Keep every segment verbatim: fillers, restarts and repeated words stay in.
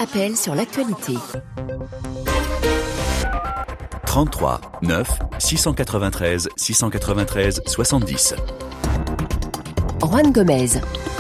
appel sur l'actualité. trente-trois neuf six cent quatre-vingt-treize six cent quatre-vingt-treize soixante-dix. Juan Gomez.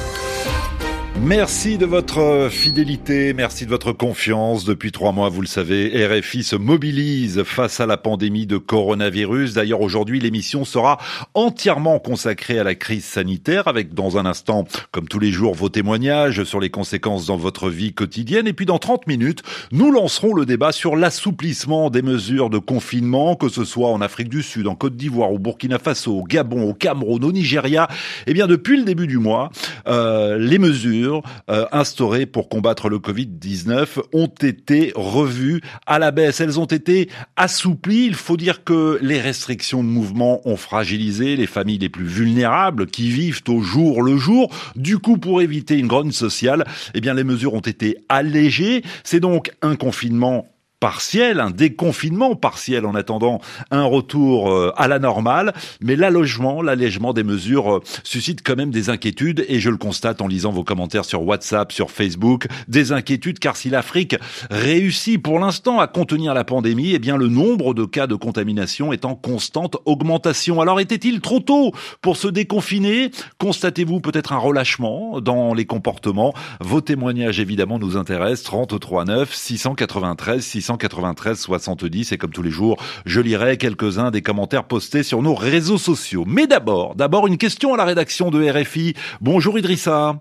Merci de votre fidélité, merci de votre confiance. Depuis trois mois, vous le savez, R F I se mobilise face à la pandémie de coronavirus. D'ailleurs, aujourd'hui, l'émission sera entièrement consacrée à la crise sanitaire, avec dans un instant, comme tous les jours, vos témoignages sur les conséquences dans votre vie quotidienne. Et puis dans trente minutes, nous lancerons le débat sur l'assouplissement des mesures de confinement, que ce soit en Afrique du Sud, en Côte d'Ivoire, au Burkina Faso, au Gabon, au Cameroun, au Nigeria. Eh bien, depuis le début du mois, euh, les mesures Euh, instaurées pour combattre le covid dix-neuf ont été revues à la baisse. Elles ont été assouplies. Il faut dire que les restrictions de mouvement ont fragilisé les familles les plus vulnérables qui vivent au jour le jour. Du coup, pour éviter une grogne sociale, eh bien, les mesures ont été allégées. C'est donc un confinement partiel, un déconfinement partiel en attendant un retour à la normale. Mais l'allègement, l'allègement des mesures suscite quand même des inquiétudes et je le constate en lisant vos commentaires sur WhatsApp, sur Facebook. Des inquiétudes car si l'Afrique réussit pour l'instant à contenir la pandémie, eh bien le nombre de cas de contamination est en constante augmentation. Alors était-il trop tôt pour se déconfiner? Constatez-vous peut-être un relâchement dans les comportements? Vos témoignages évidemment nous intéressent. trente-trois neuf six cent quatre-vingt-treize six cent quatre-vingt-treize soixante-dix et comme tous les jours, je lirai quelques-uns des commentaires postés sur nos réseaux sociaux. Mais d'abord, d'abord une question à la rédaction de R F I. Bonjour Idrissa.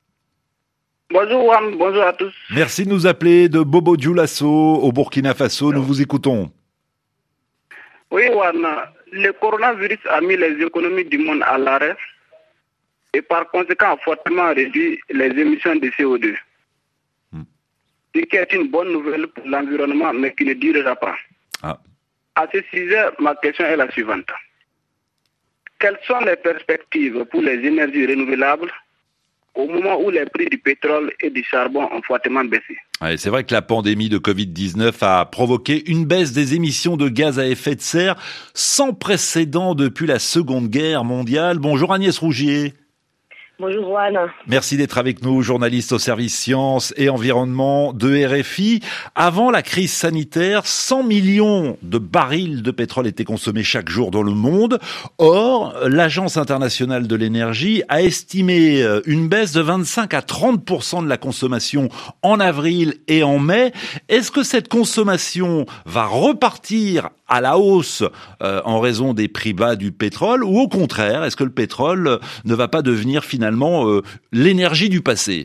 Bonjour Juan, bonjour à tous. Merci de nous appeler de Bobo Dioulasso au Burkina Faso. Nous vous écoutons. Oui Juan, le coronavirus a mis les économies du monde à l'arrêt et par conséquent a fortement réduit les émissions de C O deux. Ce qui est une bonne nouvelle pour l'environnement, mais qui ne durera pas. Ah. À ce sujet, ma question est la suivante. Quelles sont les perspectives pour les énergies renouvelables au moment où les prix du pétrole et du charbon ont fortement baissé? Ouais, c'est vrai que la pandémie de covid dix-neuf a provoqué une baisse des émissions de gaz à effet de serre sans précédent depuis la Seconde Guerre mondiale. Bonjour Agnès Rougier. Bonjour Juan. Merci d'être avec nous, journaliste au service sciences et environnement de R F I. Avant la crise sanitaire, cent millions de barils de pétrole étaient consommés chaque jour dans le monde. Or, l'Agence internationale de l'énergie a estimé une baisse de vingt-cinq à trente pour cent de la consommation en avril et en mai. Est-ce que cette consommation va repartir à la hausse euh, en raison des prix bas du pétrole ou au contraire, est-ce que le pétrole ne va pas devenir finalement euh, l'énergie du passé?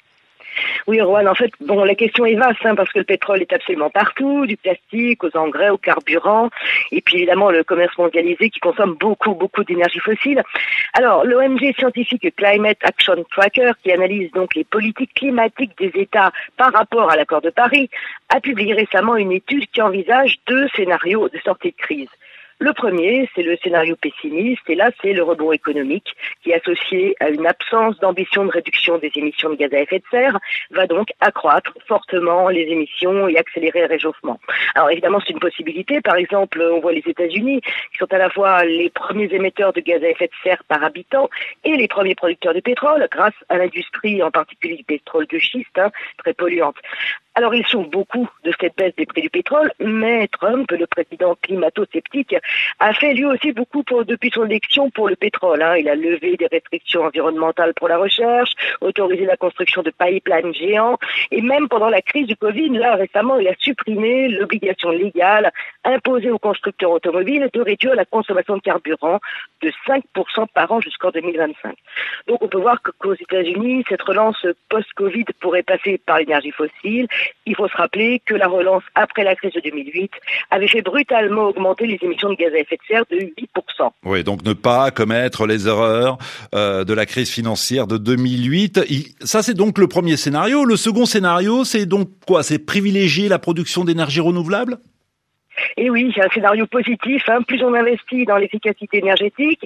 Oui, Rowan, en fait, bon, la question est vaste, hein, parce que le pétrole est absolument partout, du plastique aux engrais, aux carburants, et puis évidemment le commerce mondialisé qui consomme beaucoup, beaucoup d'énergie fossile. Alors, l'O N G scientifique Climate Action Tracker, qui analyse donc les politiques climatiques des États par rapport à l'accord de Paris, a publié récemment une étude qui envisage deux scénarios de sortie de crise. Le premier, c'est le scénario pessimiste, et là, c'est le rebond économique qui, associé à une absence d'ambition de réduction des émissions de gaz à effet de serre, va donc accroître fortement les émissions et accélérer le réchauffement. Alors évidemment, c'est une possibilité. Par exemple, on voit les États-Unis qui sont à la fois les premiers émetteurs de gaz à effet de serre par habitant et les premiers producteurs de pétrole, grâce à l'industrie, en particulier du pétrole de schiste, hein, très polluante. Alors, ils sont beaucoup de cette baisse des prix du pétrole, mais Trump, le président climato-sceptique, a fait lui aussi beaucoup pour, depuis son élection pour le pétrole. Hein. Il a levé des restrictions environnementales pour la recherche, autorisé la construction de pipelines géants, et même pendant la crise du Covid, là, récemment, il a supprimé l'obligation légale imposée aux constructeurs automobiles de réduire la consommation de carburant de cinq pour cent par an jusqu'en deux mille vingt-cinq. Donc, on peut voir qu'aux États-Unis, cette relance post-Covid pourrait passer par l'énergie fossile. Il faut se rappeler que la relance après la crise de deux mille huit avait fait brutalement augmenter les émissions de gaz à effet de serre de huit pour cent. Oui, donc ne pas commettre les erreurs euh, de la crise financière de deux mille huit. Il, ça, c'est donc le premier scénario. Le second scénario, c'est donc quoi? C'est privilégier la production d'énergie renouvelable? Et oui, c'est un scénario positif. Hein. Plus on investit dans l'efficacité énergétique,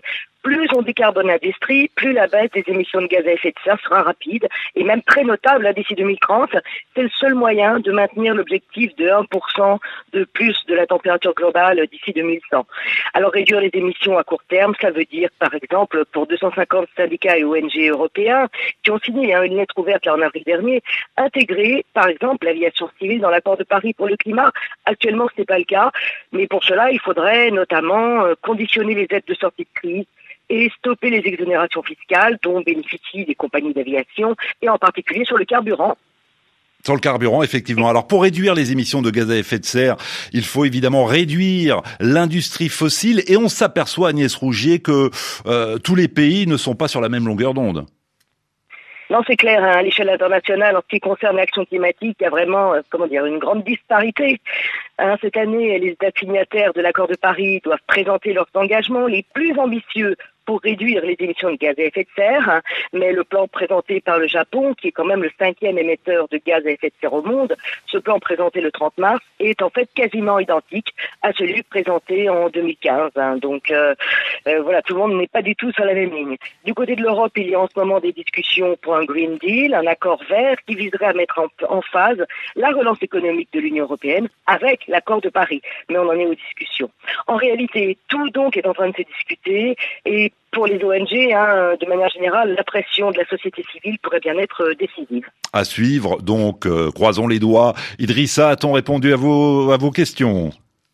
plus on décarbone l'industrie, plus la baisse des émissions de gaz à effet de serre sera rapide et même très notable d'ici deux mille trente. C'est le seul moyen de maintenir l'objectif de un pour cent de plus de la température globale d'ici deux mille cent. Alors réduire les émissions à court terme, ça veut dire par exemple pour deux cent cinquante syndicats et O N G européens qui ont signé hein, une lettre ouverte là, en avril dernier, intégrer par exemple l'aviation civile dans l'accord de Paris pour le climat. Actuellement ce n'est pas le cas, mais pour cela il faudrait notamment euh, conditionner les aides de sortie de crise et stopper les exonérations fiscales dont bénéficient les compagnies d'aviation et en particulier sur le carburant. Sur le carburant, effectivement. Alors, pour réduire les émissions de gaz à effet de serre, il faut évidemment réduire l'industrie fossile. Et on s'aperçoit, Agnès Rougier, que euh, tous les pays ne sont pas sur la même longueur d'onde. Non, c'est clair, hein, à l'échelle internationale, en ce qui concerne l'action climatique, il y a vraiment, euh, comment dire, une grande disparité. Hein, cette année, les États signataires de l'accord de Paris doivent présenter leurs engagements les plus ambitieux pour réduire les émissions de gaz à effet de serre, hein, mais le plan présenté par le Japon, qui est quand même le cinquième émetteur de gaz à effet de serre au monde, ce plan présenté le trente mars est en fait quasiment identique à celui présenté en deux mille quinze. Hein, donc euh, euh, voilà, tout le monde n'est pas du tout sur la même ligne. Du côté de l'Europe, il y a en ce moment des discussions pour un Green Deal, un accord vert qui viserait à mettre en, en phase la relance économique de l'Union européenne avec l'accord de Paris. Mais on en est aux discussions. En réalité, tout donc est en train de se discuter et pour les O N G, hein, de manière générale, la pression de la société civile pourrait bien être décisive. À suivre, donc, euh, croisons les doigts. Idrissa, a-t-on répondu à vos, à vos questions ?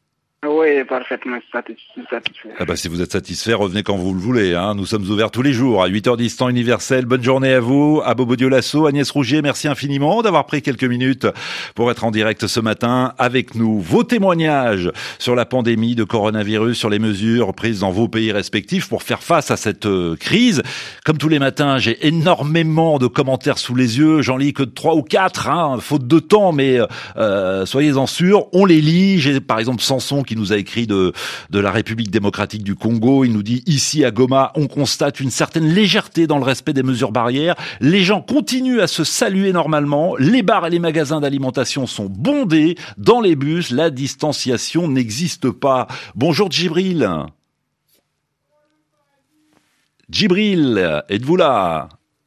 Oui, parfaitement satisfait. Ah bah, si vous êtes satisfait, revenez quand vous le voulez. Hein. Nous sommes ouverts tous les jours à huit heures dix temps universel. Bonne journée à vous, à Bobo Dioulasso, Agnès Rougier. Merci infiniment d'avoir pris quelques minutes pour être en direct ce matin avec nous. Vos témoignages sur la pandémie de coronavirus, sur les mesures prises dans vos pays respectifs pour faire face à cette euh, crise. Comme tous les matins, j'ai énormément de commentaires sous les yeux. J'en lis que trois ou quatre, hein, faute de temps, mais euh, soyez-en sûrs, on les lit. J'ai par exemple Samson qui nous a écrit de, de la République démocratique du Congo. Il nous dit, ici à Goma, on constate une certaine légèreté dans le respect des mesures barrières. Les gens continuent à se saluer normalement. Les bars et les magasins d'alimentation sont bondés. Dans les bus, la distanciation n'existe pas. Bonjour Djibril. Djibril, êtes-vous là ?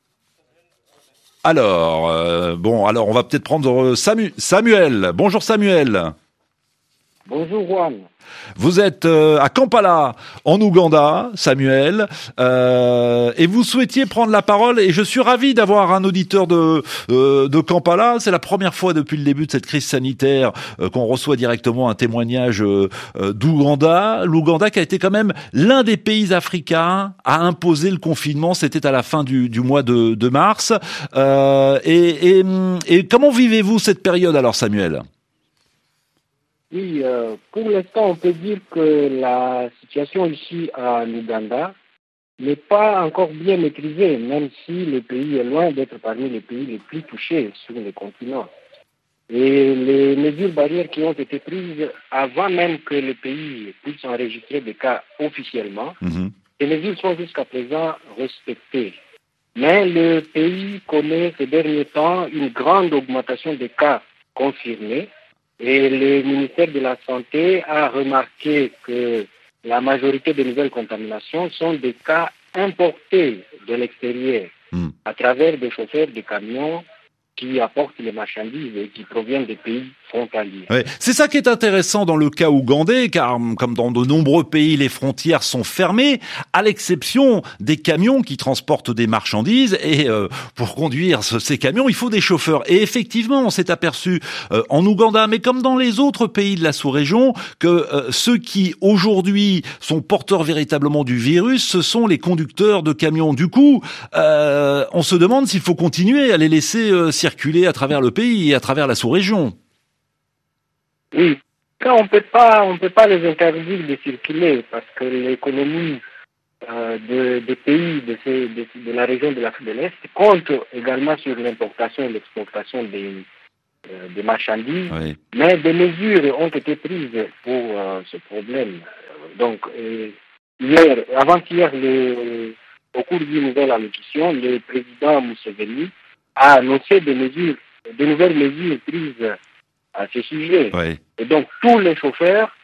Alors, euh, bon, alors on va peut-être prendre Samu- Samuel. Bonjour Samuel. Bonjour Juan. Vous êtes euh, à Kampala, en Ouganda, Samuel, euh, et vous souhaitiez prendre la parole, et je suis ravi d'avoir un auditeur de, euh, de Kampala. C'est la première fois depuis le début de cette crise sanitaire euh, qu'on reçoit directement un témoignage euh, euh, d'Ouganda. L'Ouganda qui a été quand même l'un des pays africains à imposer le confinement, c'était à la fin du, du mois de, de mars. Euh, et, et, et comment vivez-vous cette période alors, Samuel ? Oui, euh, pour l'instant, on peut dire que la situation ici en Ouganda n'est pas encore bien maîtrisée, même si le pays est loin d'être parmi les pays les plus touchés sur le continent. Et les mesures barrières qui ont été prises avant même que le pays puisse enregistrer des cas officiellement, mmh. ces mesures sont jusqu'à présent respectées. Mais le pays connaît ces derniers temps une grande augmentation des cas confirmés. Et le ministère de la Santé a remarqué que la majorité des nouvelles contaminations sont des cas importés de l'extérieur mmh. à travers des chauffeurs de camions qui apportent les marchandises et qui proviennent des pays frontaliers. Ouais. C'est ça qui est intéressant dans le cas ougandais, car comme dans de nombreux pays, les frontières sont fermées, à l'exception des camions qui transportent des marchandises. Et euh, pour conduire ce, ces camions, il faut des chauffeurs. Et effectivement, on s'est aperçu euh, en Ouganda, mais comme dans les autres pays de la sous-région, que euh, ceux qui aujourd'hui sont porteurs véritablement du virus, ce sont les conducteurs de camions. Du coup, euh, on se demande s'il faut continuer à les laisser euh, circuler à travers le pays et à travers la sous-région. Oui, on ne peut pas, on peut pas les interdire de circuler parce que l'économie euh, de, des pays de, ces, de, de la région de l'Afrique de l'Est compte également sur l'importation et l'exportation des, euh, des marchandises. Oui. Mais des mesures ont été prises pour euh, ce problème. Donc, euh, hier, avant-hier, le, au cours d'une nouvelle allocution, le président Museveni a annoncé des mesures, de nouvelles mesures prises à ce sujet. Oui. Et donc, tous les chauffeurs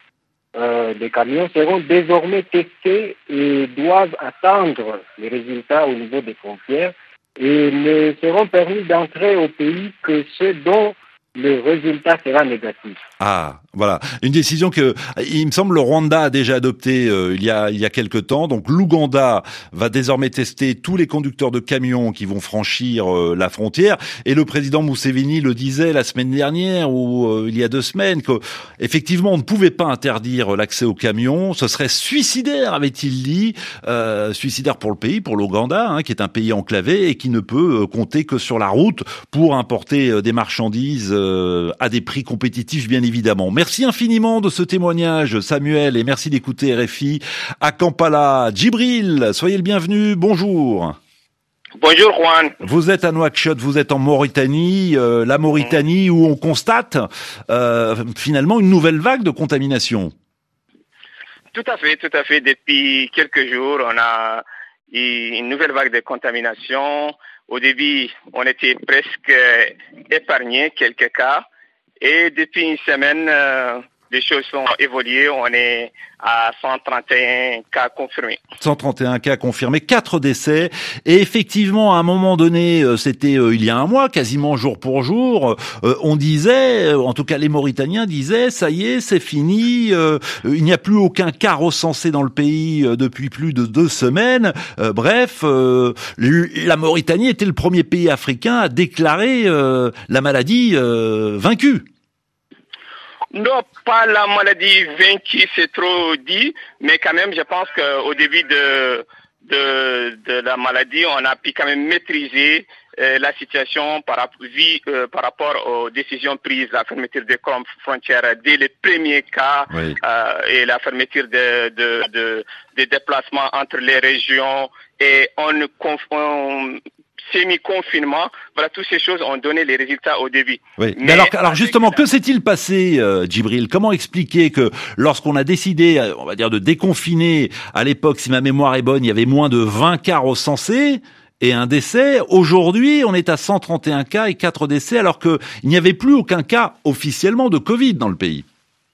euh, des camions seront désormais testés et doivent attendre les résultats au niveau des frontières et ne seront permis d'entrer au pays que ceux dont le résultat sera négatif. Ah, voilà. Une décision que, il me semble, le Rwanda a déjà adoptée euh, il y a il y a quelque temps. Donc l'Ouganda va désormais tester tous les conducteurs de camions qui vont franchir euh, la frontière. Et le président Museveni le disait la semaine dernière ou euh, il y a deux semaines que effectivement on ne pouvait pas interdire l'accès aux camions. Ce serait suicidaire, avait-il dit, euh, suicidaire pour le pays, pour l'Ouganda, hein, qui est un pays enclavé et qui ne peut euh, compter que sur la route pour importer euh, des marchandises euh, à des prix compétitifs, bien évidemment. Évidemment. Merci infiniment de ce témoignage, Samuel, et merci d'écouter R F I à Kampala. Djibril, soyez le bienvenu, bonjour. Bonjour Juan. Vous êtes à Nouakchott, vous êtes en Mauritanie, euh, la Mauritanie où on constate euh, finalement une nouvelle vague de contamination. Tout à fait, tout à fait. Depuis quelques jours, on a eu une nouvelle vague de contamination. Au début, on était presque épargné quelques cas. Et depuis une semaine, euh, les choses sont évoluées. On est à cent trente et un cas confirmés. cent trente et un cas confirmés, quatre décès. Et effectivement, à un moment donné, c'était euh, il y a un mois, quasiment jour pour jour, euh, on disait, euh, en tout cas les Mauritaniens disaient, ça y est, c'est fini, euh, il n'y a plus aucun cas recensé dans le pays euh, depuis plus de deux semaines. Euh, bref, euh, la Mauritanie était le premier pays africain à déclarer euh, la maladie euh, vaincue. Non, pas la maladie vaincue, c'est trop dit, mais quand même, je pense qu'au début de, de, de la maladie, on a pu quand même maîtriser euh, la situation par, euh, par rapport aux décisions prises, la fermeture des frontières dès les premiers cas, oui. euh, et la fermeture de, de, de, des déplacements entre les régions, et on, on semi-confinement, voilà, toutes ces choses ont donné les résultats au début. Oui. Mais, Mais alors, alors justement, que s'est-il passé, euh, Djibril? Comment expliquer que lorsqu'on a décidé, on va dire, de déconfiner, à l'époque, si ma mémoire est bonne, il y avait moins de vingt cas recensés et un décès. Aujourd'hui, on est à cent trente et un cas et quatre décès, alors qu'il n'y avait plus aucun cas officiellement de Covid dans le pays.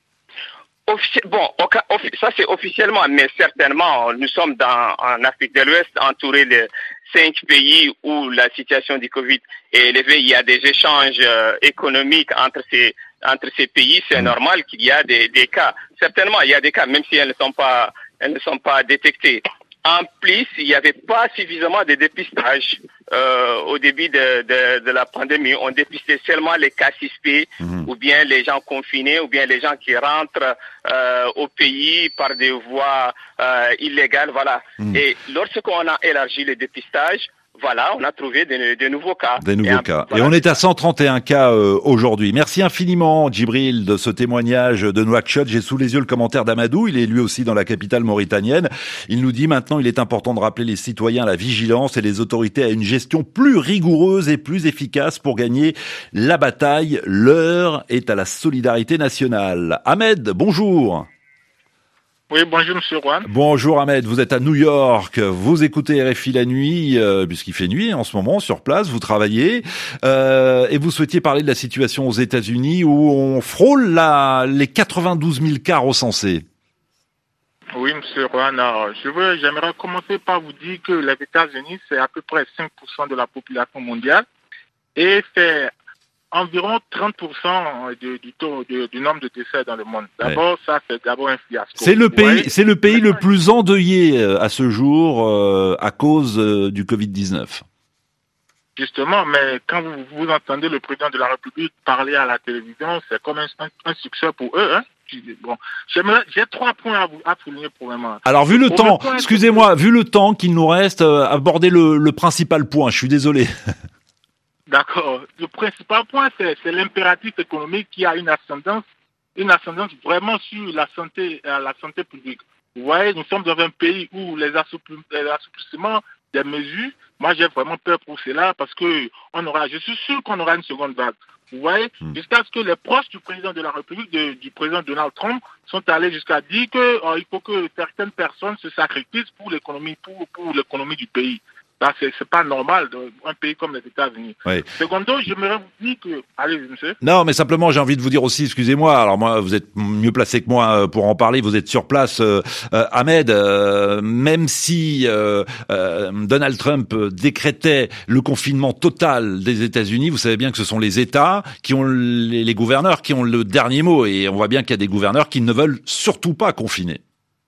Offici- bon, ça c'est officiellement, mais certainement, nous sommes dans, en Afrique de l'Ouest, entourés de cinq pays où la situation du Covid est élevée. Il y a des échanges euh, économiques entre ces entre ces pays. C'est mmh. normal qu'il y a des, des cas. Certainement, il y a des cas, même si elles ne sont pas elles ne sont pas détectées. En plus, il n'y avait pas suffisamment de dépistage euh, au début de, de, de la pandémie. On dépistait seulement les cas suspects, mmh. ou bien les gens confinés, ou bien les gens qui rentrent euh, au pays par des voies euh, illégales. Voilà. Mmh. Et lorsqu'on a élargi le dépistage, voilà, on a trouvé de, de nouveaux cas. Des nouveaux et cas. Voilà. Et on est à cent trente et un cas euh, aujourd'hui. Merci infiniment, Djibril, de ce témoignage de Nouakchott. J'ai sous les yeux le commentaire d'Amadou. Il est lui aussi dans la capitale mauritanienne. Il nous dit maintenant, il est important de rappeler les citoyens à la vigilance et les autorités à une gestion plus rigoureuse et plus efficace pour gagner la bataille. L'heure est à la solidarité nationale. Ahmed, bonjour. Oui, bonjour Monsieur Juan. Bonjour Ahmed, vous êtes à New York, vous écoutez R F I la nuit, euh, puisqu'il fait nuit en ce moment sur place, vous travaillez, euh, et vous souhaitiez parler de la situation aux États-Unis où on frôle la, les quatre-vingt-douze mille cas recensés. Oui, Monsieur Juan, je veux, j'aimerais commencer par vous dire que les États-Unis, c'est à peu près cinq pour cent de la population mondiale, et c'est environ trente pour cent du, du taux du, du nombre de décès dans le monde. D'abord, ouais. ça c'est d'abord un fiasco. C'est le pays, ouais. c'est le pays le plus endeuillé à ce jour euh, à cause euh, du covid dix-neuf. Justement, mais quand vous, vous entendez le président de la République parler à la télévision, c'est comme un, un, un succès pour eux. Hein. Bon, j'ai trois points à vous à souligner pour le moment. Alors, vu le pour temps, le excusez-moi, vu le temps qu'il nous reste, euh, aborder le, le principal point. Je suis désolé. D'accord. Le principal point, c'est, c'est l'impératif économique qui a une ascendance, une ascendance vraiment sur la santé, euh, la santé publique. Vous voyez, nous sommes dans un pays où les assouplissements des mesures, moi j'ai vraiment peur pour cela parce que on aura, je suis sûr qu'on aura une seconde vague. Vous voyez, mmh. jusqu'à ce que les proches du président de la République, de, du président Donald Trump, sont allés jusqu'à dire que euh, il faut que certaines personnes se sacrifient pour l'économie, pour, pour l'économie du pays. Bah, c'est, c'est pas normal d'un pays comme les États-Unis. Oui. Secondo, j'aimerais vous dire que... Allez, monsieur. Non, mais simplement, j'ai envie de vous dire aussi, excusez-moi, alors moi, vous êtes mieux placé que moi pour en parler, vous êtes sur place, euh, euh, Ahmed, euh, même si euh, euh, Donald Trump décrétait le confinement total des États-Unis, vous savez bien que ce sont les États qui ont les, les gouverneurs qui ont le dernier mot, et on voit bien qu'il y a des gouverneurs qui ne veulent surtout pas confiner.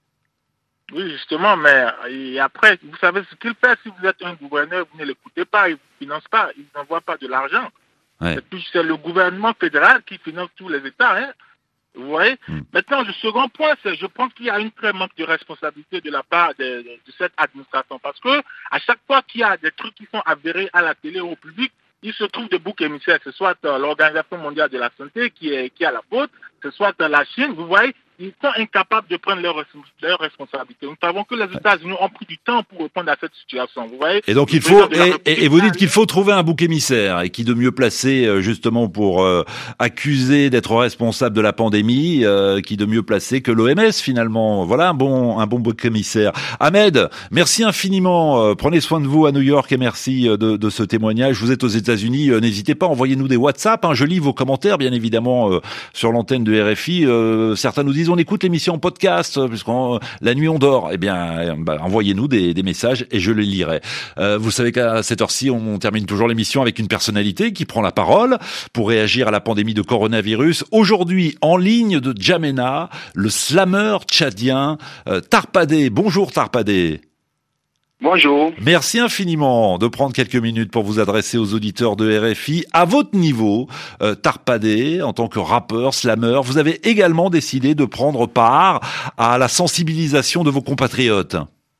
Oui, justement, mais et après, vous savez ce qu'il fait. Si vous êtes un gouverneur, vous ne l'écoutez pas, il ne vous finance pas, il n'envoie pas de l'argent. Ouais. Et puis, c'est le gouvernement fédéral qui finance tous les États. Hein. Vous voyez mm. Maintenant, le second point, c'est je pense qu'il y a une très manque de responsabilité de la part de, de, de cette administration. Parce que à chaque fois qu'il y a des trucs qui sont avérés à la télé ou au public, il se trouve des boucs émissaires. Ce soit euh, l'Organisation mondiale de la santé qui est, qui est à la faute, ce soit euh, la Chine, vous voyez, ils sont incapables de prendre leurs leur responsabilités. Nous savons que les États-Unis ont pris du temps pour répondre à cette situation. Vous voyez. Et donc il faut et, et, et vous dites qu'il faut trouver un bouc émissaire et qui de mieux placé justement pour euh, accuser d'être responsable de la pandémie, euh, qui de mieux placé que l'O M S finalement. Voilà un bon un bon bouc émissaire. Ahmed, merci infiniment. Euh, prenez soin de vous à New York et merci de, de ce témoignage. Vous êtes aux États-Unis, euh, n'hésitez pas, envoyez-nous des WhatsApp. Hein, je lis vos commentaires bien évidemment euh, sur l'antenne de R F I. Euh, certains nous disent on écoute l'émission en podcast puisqu'on la nuit on dort. Eh bien, bah, envoyez-nous des, des messages et je les lirai. Euh, vous savez qu'à cette heure-ci, on termine toujours l'émission avec une personnalité qui prend la parole pour réagir à la pandémie de coronavirus. Aujourd'hui, en ligne de Djamena, le slammer tchadien euh, Tarpadé. Bonjour Tarpadé. Bonjour. Merci infiniment de prendre quelques minutes pour vous adresser aux auditeurs de R F I. À votre niveau, euh, Tarpadé, en tant que rappeur, slammer, vous avez également décidé de prendre part à la sensibilisation de vos compatriotes.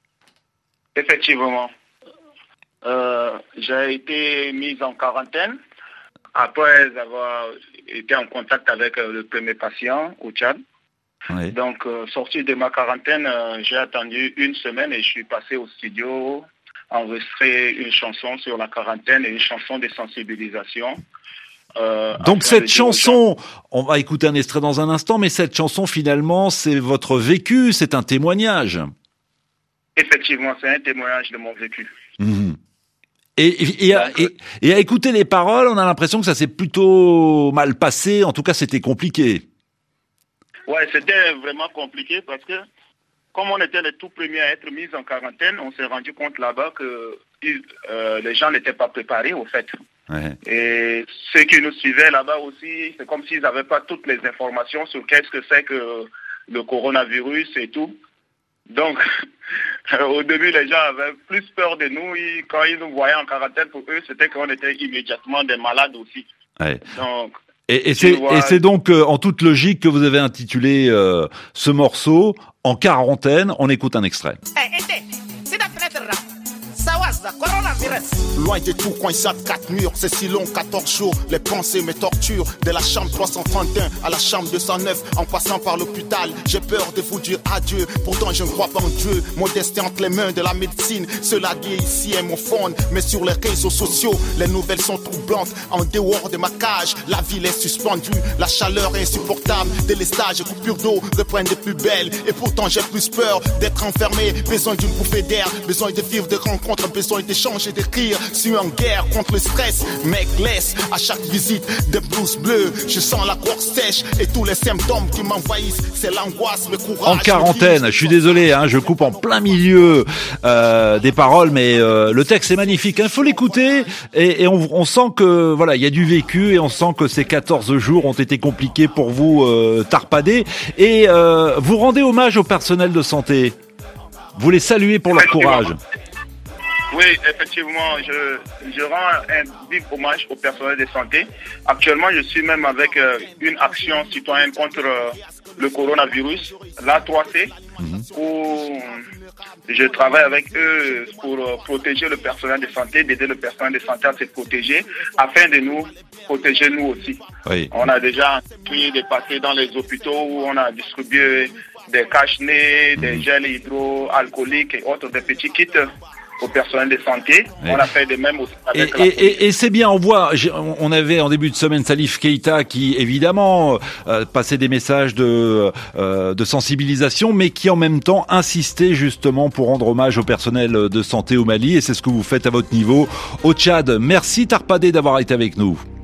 Effectivement. Euh, j'ai été mis en quarantaine après avoir été en contact avec euh, le premier patient au Tchad. Oui. Donc, euh, sorti de ma quarantaine, euh, j'ai attendu une semaine et je suis passé au studio, enregistrer une chanson sur la quarantaine et une chanson de sensibilisation. Euh, Donc cette chanson, on va écouter un extrait dans un instant, mais cette chanson finalement, c'est votre vécu, c'est un témoignage. Effectivement, c'est un témoignage de mon vécu. Mmh. Et, et, et, à, et, et à écouter les paroles, on a l'impression que ça s'est plutôt mal passé, en tout cas c'était compliqué. Ouais, c'était vraiment compliqué parce que comme on était les tout premiers à être mis en quarantaine, on s'est rendu compte là-bas que euh, les gens n'étaient pas préparés au fait. Ouais. Et ceux qui nous suivaient là-bas aussi, c'est comme s'ils n'avaient pas toutes les informations sur qu'est-ce que c'est que le coronavirus et tout. Donc, au début, les gens avaient plus peur de nous. Ils, quand ils nous voyaient en quarantaine, pour eux, c'était qu'on était immédiatement des malades aussi. Ouais. Donc, Et, et c'est vois... et c'est donc euh, en toute logique que vous avez intitulé euh, ce morceau En quarantaine. On écoute un extrait. Loin de tout, coincé à quatre murs, c'est si long, quatorze jours, les pensées me torturent. De la chambre trois cent trente et un à la chambre deux cent neuf, en passant par l'hôpital, j'ai peur de vous dire adieu. Pourtant je ne crois pas en Dieu, mon destin entre les mains de la médecine. Cela dit ici est mon fond, mais sur les réseaux sociaux, les nouvelles sont troublantes. En dehors de ma cage, la ville est suspendue, la chaleur est insupportable. Délestage et coupure d'eau reprennent de plus belles. Et pourtant j'ai plus peur d'être enfermé, besoin d'une bouffée d'air, besoin de vivre, de rencontres, besoin d'échanger, de rire. Je suis en guerre contre le stress, mec, laisse à chaque visite des blouses bleues. Je sens la gorge sèche et tous les symptômes qui m'envahissent. C'est l'angoisse, le courage. En quarantaine, je suis désolé, hein, je coupe en plein milieu euh, des paroles, mais euh, le texte est magnifique. Il hein, faut l'écouter et, et on, on sent que voilà, il y a du vécu et on sent que ces quatorze jours ont été compliqués pour vous, euh, Tarpadé. Et euh, vous rendez hommage au personnel de santé. Vous les saluez pour leur courage. Oui, effectivement, je, je rends un vif hommage au personnel de santé. Actuellement, je suis même avec euh, une action citoyenne contre euh, le coronavirus, l'A trois C, mm-hmm. où je travaille avec eux pour euh, protéger le personnel de santé, d'aider le personnel de santé à se protéger, afin de nous protéger nous aussi. Oui. On a déjà pris des paquets dans les hôpitaux où on a distribué des cache-nez, des gels hydroalcooliques et autres, des petits kits au personnel de santé. Ouais. On a fait de même aussi avec et, la et, et, et c'est bien, on voit, on avait en début de semaine Salif Keita qui évidemment euh, passait des messages de, euh, de sensibilisation, mais qui en même temps insistait justement pour rendre hommage au personnel de santé au Mali, et c'est ce que vous faites à votre niveau au Tchad. Merci Tarpadé d'avoir été avec nous.